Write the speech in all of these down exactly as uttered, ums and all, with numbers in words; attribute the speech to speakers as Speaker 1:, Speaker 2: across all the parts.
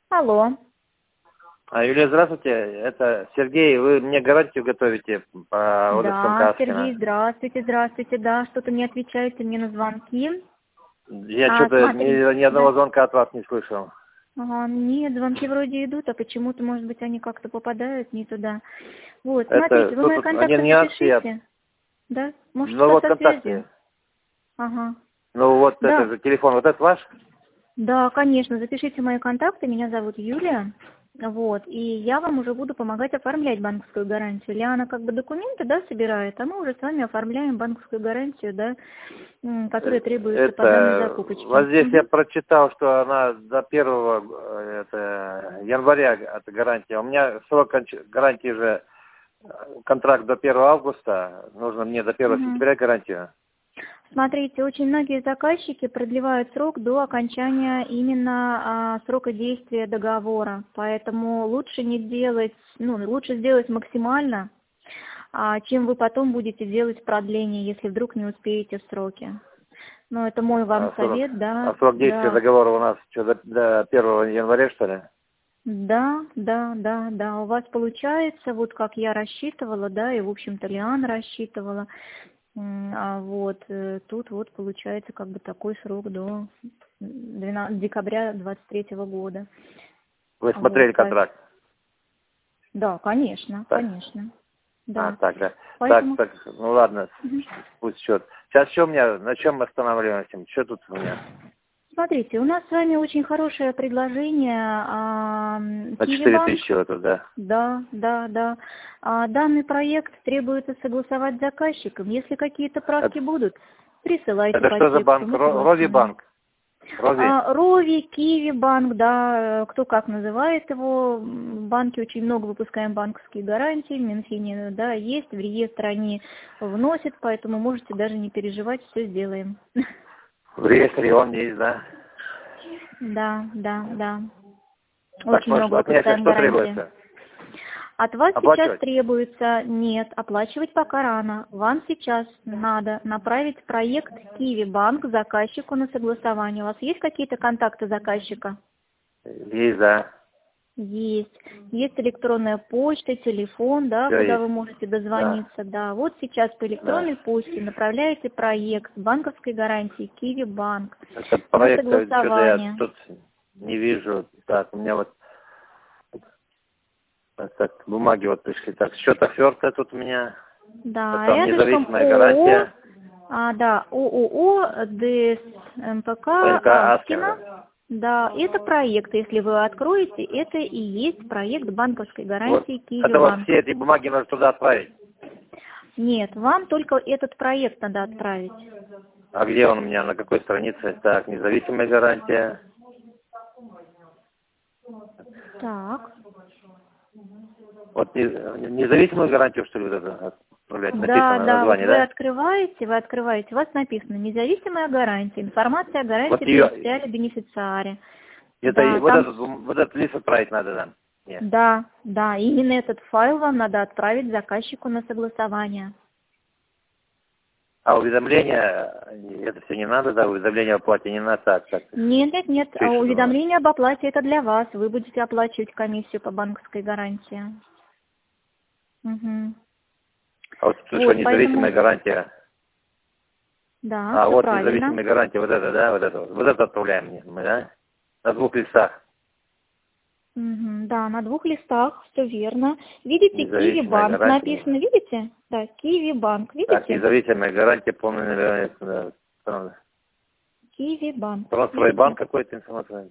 Speaker 1: Алло.
Speaker 2: А, Юлия, здравствуйте. Это Сергей. Вы мне гарантию готовите по Одесскому
Speaker 1: Да,
Speaker 2: Каскина?
Speaker 1: Сергей, здравствуйте, здравствуйте. Да, что-то не отвечаете мне на звонки.
Speaker 2: Я
Speaker 1: А,
Speaker 2: что-то ни,
Speaker 1: смотри,
Speaker 2: ни одного
Speaker 1: да.
Speaker 2: звонка от вас не слышал.
Speaker 1: Ага, нет, звонки вроде идут, а почему-то, может быть, они как-то попадают не туда. Вот,
Speaker 2: Это
Speaker 1: смотрите, вы мои
Speaker 2: тут они
Speaker 1: контакты
Speaker 2: не ответ.
Speaker 1: запишите. Да? Может,
Speaker 2: Ну
Speaker 1: сейчас
Speaker 2: вот
Speaker 1: со связью?
Speaker 2: контакты.
Speaker 1: Ага.
Speaker 2: Ну вот это
Speaker 1: Да,
Speaker 2: же телефон. Вот это ваш?
Speaker 1: да, конечно, запишите мои контакты. Меня зовут Юлия. Вот, и я вам уже буду помогать оформлять банковскую гарантию. Лиана как бы документы, да, собирает, а мы уже с вами оформляем банковскую гарантию, да, м, которая требуется по данной
Speaker 2: Это
Speaker 1: закупочке.
Speaker 2: вот здесь я
Speaker 1: Мгм.
Speaker 2: прочитал, что она до первого э, это, января это гарантия. У меня срок конч- гарантии же э, контракт до первого августа. Нужно мне до первого
Speaker 1: Мгм.
Speaker 2: сентября гарантию.
Speaker 1: Смотрите, очень многие заказчики продлевают срок до окончания именно а, срока действия договора, поэтому лучше не делать, ну, лучше сделать максимально, а, чем вы потом будете делать продление, если вдруг не успеете в сроки. Ну, это мой вам
Speaker 2: А срок,
Speaker 1: совет,
Speaker 2: а
Speaker 1: да,
Speaker 2: срок действия
Speaker 1: да,
Speaker 2: договора у нас что, до, до первого января, что ли?
Speaker 1: да, да, да, да, у вас получается, вот как я рассчитывала, да, и, в общем-то, Лиана рассчитывала, м, а вот э, тут вот получается как бы такой срок до двенадцатого декабря двадцать третьего года.
Speaker 2: Вы
Speaker 1: Вот,
Speaker 2: смотрели
Speaker 1: поэтому,
Speaker 2: контракт?
Speaker 1: да, конечно,
Speaker 2: Так.
Speaker 1: конечно,
Speaker 2: А,
Speaker 1: да,
Speaker 2: так, да. Так,
Speaker 1: поэтому...
Speaker 2: так, ну ладно,
Speaker 1: Мгм.
Speaker 2: пусть счет. Сейчас что у меня, на чем мы останавливаемся? Что тут у меня?
Speaker 1: Смотрите, у нас с вами очень хорошее предложение а,
Speaker 2: На
Speaker 1: Киви
Speaker 2: четыре
Speaker 1: Банк.
Speaker 2: тысячи вот это, да.
Speaker 1: Да, да, да. А, данный проект требуется согласовать с заказчиком. Если какие-то правки
Speaker 2: Это,
Speaker 1: будут, присылайте
Speaker 2: это
Speaker 1: по
Speaker 2: что за
Speaker 1: тексту,
Speaker 2: банк?
Speaker 1: мы
Speaker 2: Ро- Рови
Speaker 1: согласуем.
Speaker 2: банк? Рови?
Speaker 1: А, Рови, Киви банк, да, э, кто как называет его. М, В банке очень много выпускаем банковские гарантии, в Минфине, да, есть, в реестр они вносят, поэтому можете даже не переживать, все сделаем.
Speaker 2: В реестре он есть, да.
Speaker 1: Да, да, да.
Speaker 2: Так,
Speaker 1: Очень
Speaker 2: ну,
Speaker 1: много
Speaker 2: что- от меня сейчас
Speaker 1: выпускаем
Speaker 2: что
Speaker 1: гарантии.
Speaker 2: требуется?
Speaker 1: От вас сейчас
Speaker 2: Оплачивать?
Speaker 1: требуется, нет, оплачивать пока рано. Вам сейчас надо направить проект Киви Банк заказчику на согласование. У вас есть какие-то контакты заказчика?
Speaker 2: Есть, да.
Speaker 1: Есть. Есть электронная почта, телефон, да,
Speaker 2: Все
Speaker 1: куда
Speaker 2: есть.
Speaker 1: вы можете
Speaker 2: Да,
Speaker 1: дозвониться. Да, вот сейчас по электронной
Speaker 2: да.
Speaker 1: почте направляете проект банковской гарантии Киви Банк
Speaker 2: Это
Speaker 1: на
Speaker 2: проект, что-то я
Speaker 1: согласование.
Speaker 2: тут не вижу. Так, у меня вот так, так, бумаги вот пришли. Так, счет оферта тут у меня.
Speaker 1: Да,
Speaker 2: Потом
Speaker 1: рядышком
Speaker 2: независимая
Speaker 1: ООО,
Speaker 2: гарантия.
Speaker 1: а, да, ООО ДСМПК
Speaker 2: ПНК Аскин, да.
Speaker 1: Аскина. Да, это проект. Если вы откроете, это и есть проект банковской
Speaker 2: Вот.
Speaker 1: гарантии Киви
Speaker 2: Это вот
Speaker 1: Банк.
Speaker 2: все эти бумаги нужно туда отправить.
Speaker 1: Нет, вам только этот проект надо отправить.
Speaker 2: А где он у меня, на какой странице? Так, независимая гарантия.
Speaker 1: Так.
Speaker 2: Вот не- независимую гарантию, что ли, вот это отправлять?
Speaker 1: Да,
Speaker 2: Написано
Speaker 1: да, вот
Speaker 2: название,
Speaker 1: вы
Speaker 2: да?
Speaker 1: открываете, вы открываете, у вас написано независимая гарантия, информация о гарантии
Speaker 2: Вот ее,
Speaker 1: принципиале бенефициаре.
Speaker 2: это,
Speaker 1: Да,
Speaker 2: вот
Speaker 1: там
Speaker 2: этот, вот этот лист отправить надо, да? Нет.
Speaker 1: да, да, именно этот файл вам надо отправить заказчику на согласование.
Speaker 2: А уведомление, это все не надо, да? Уведомление о оплате не надо, так, так.
Speaker 1: Нет, нет, нет,
Speaker 2: Что
Speaker 1: а
Speaker 2: еще думаю?
Speaker 1: уведомление об оплате это для вас, вы будете оплачивать комиссию по банковской гарантии. Угу.
Speaker 2: А вот тут что,
Speaker 1: Вот,
Speaker 2: независимая
Speaker 1: поэтому,
Speaker 2: гарантия?
Speaker 1: да,
Speaker 2: А
Speaker 1: все
Speaker 2: вот
Speaker 1: правильно.
Speaker 2: независимая гарантия, вот это, да, вот это, вот это отправляем мне, мы, да? На двух листах.
Speaker 1: Мгм, да, на двух листах, все верно. Видите, Киви
Speaker 2: Независимая
Speaker 1: Банк
Speaker 2: гарантия.
Speaker 1: написано, видите? Да, Киви Банк,
Speaker 2: Так,
Speaker 1: видите?
Speaker 2: независимая гарантия, полная, наверное, да.
Speaker 1: Киви Банк, видите?
Speaker 2: Транстройбанк какой-то информация.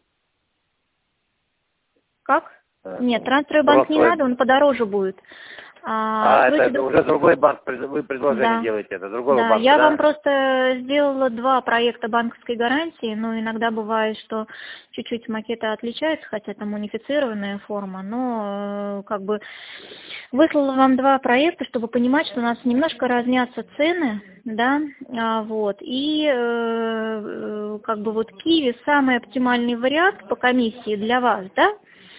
Speaker 1: Как?
Speaker 2: Так,
Speaker 1: Нет, Транстройбанк не надо,
Speaker 2: Транстрой...
Speaker 1: он подороже будет. А,
Speaker 2: А,
Speaker 1: сроки
Speaker 2: это
Speaker 1: до-
Speaker 2: уже другой банк, пред- вы предложение
Speaker 1: Да,
Speaker 2: делаете, это другого
Speaker 1: да,
Speaker 2: банка,
Speaker 1: я вам
Speaker 2: да?
Speaker 1: просто сделала два проекта банковской гарантии, но иногда бывает, что чуть-чуть макеты отличаются, хотя там унифицированная форма, но э, как бы выслала вам два проекта, чтобы понимать, что у нас немножко разнятся цены, да, а, вот, и э, э, как бы вот Киви самый оптимальный вариант по комиссии для вас, да,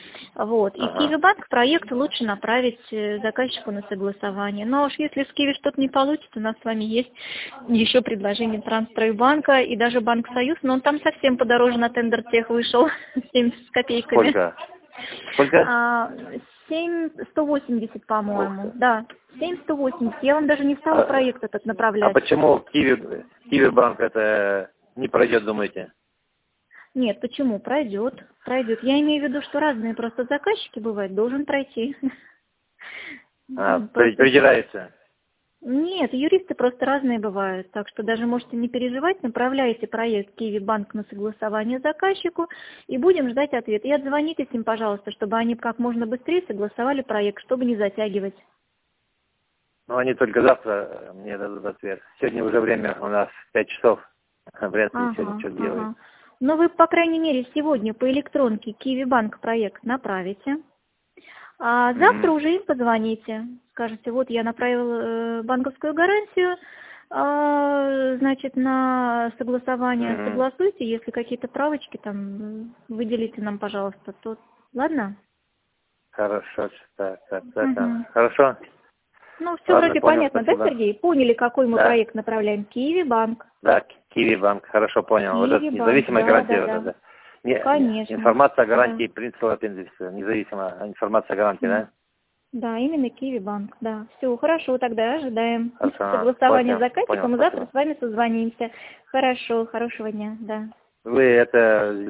Speaker 1: Вот. И в
Speaker 2: Ага.
Speaker 1: Киви-банк проект лучше направить э, заказчику на согласование. Но уж если с Киви что-то не получится, у нас с вами есть еще предложение Трансстройбанка и даже Банк Союз, но он там совсем подороже на тендер тех вышел, семь с копейками.
Speaker 2: Сколько? Сколько?
Speaker 1: А, семь сто восемьдесят,
Speaker 2: Ух
Speaker 1: по-моему.
Speaker 2: ты.
Speaker 1: Да, семь сто восемьдесят. Я вам даже не стала
Speaker 2: А,
Speaker 1: проект этот
Speaker 2: а
Speaker 1: направлять.
Speaker 2: почему Киви, Киви-банк это не пройдет, думаете?
Speaker 1: Нет, почему? Пройдет. Пройдет. Я имею в виду, что разные просто заказчики бывают, должен пройти.
Speaker 2: А, при-
Speaker 1: Просто
Speaker 2: придирается.
Speaker 1: нет, юристы просто разные бывают, так что даже можете не переживать, направляйте проект Киви-банк на согласование заказчику и будем ждать ответ. И отзвонитесь им, пожалуйста, чтобы они как можно быстрее согласовали проект, чтобы не затягивать.
Speaker 2: Но они только завтра мне дадут ответ. Сегодня уже время у нас пять часов. Вряд ли сегодня
Speaker 1: Ага,
Speaker 2: что-то
Speaker 1: ага.
Speaker 2: делают.
Speaker 1: Но вы, по крайней мере, сегодня по электронке Киви-банк проект направите. А завтра
Speaker 2: Мгм.
Speaker 1: уже им позвоните. Скажете, вот я направил э, банковскую гарантию, а, значит, на согласование
Speaker 2: Мгм.
Speaker 1: согласуйте, если какие-то правочки там э, выделите нам, пожалуйста, то ладно?
Speaker 2: Хорошо. Так, так, так.
Speaker 1: Угу.
Speaker 2: Хорошо?
Speaker 1: Ну, все
Speaker 2: Ладно,
Speaker 1: вроде
Speaker 2: понял,
Speaker 1: понятно, да,
Speaker 2: спасибо.
Speaker 1: Сергей? Поняли, какой мы
Speaker 2: Да,
Speaker 1: проект направляем? Киви-банк.
Speaker 2: да, Киви-банк, хорошо понял. Вот это
Speaker 1: Киви-банк,
Speaker 2: независимая
Speaker 1: да,
Speaker 2: гарантия.
Speaker 1: да,
Speaker 2: Вот
Speaker 1: да.
Speaker 2: это. Не, не,
Speaker 1: Конечно,
Speaker 2: информация о
Speaker 1: да.
Speaker 2: гарантии принципа аппендикса. Независимая информация о гарантии,
Speaker 1: М.
Speaker 2: да?
Speaker 1: Да, именно Киви-банк, да. Все, хорошо, тогда ожидаем
Speaker 2: Хорошо,
Speaker 1: согласования с
Speaker 2: понял, понял,
Speaker 1: заказчиком, и завтра
Speaker 2: спасибо.
Speaker 1: с вами созвонимся. Хорошо, хорошего дня, да.
Speaker 2: Вы это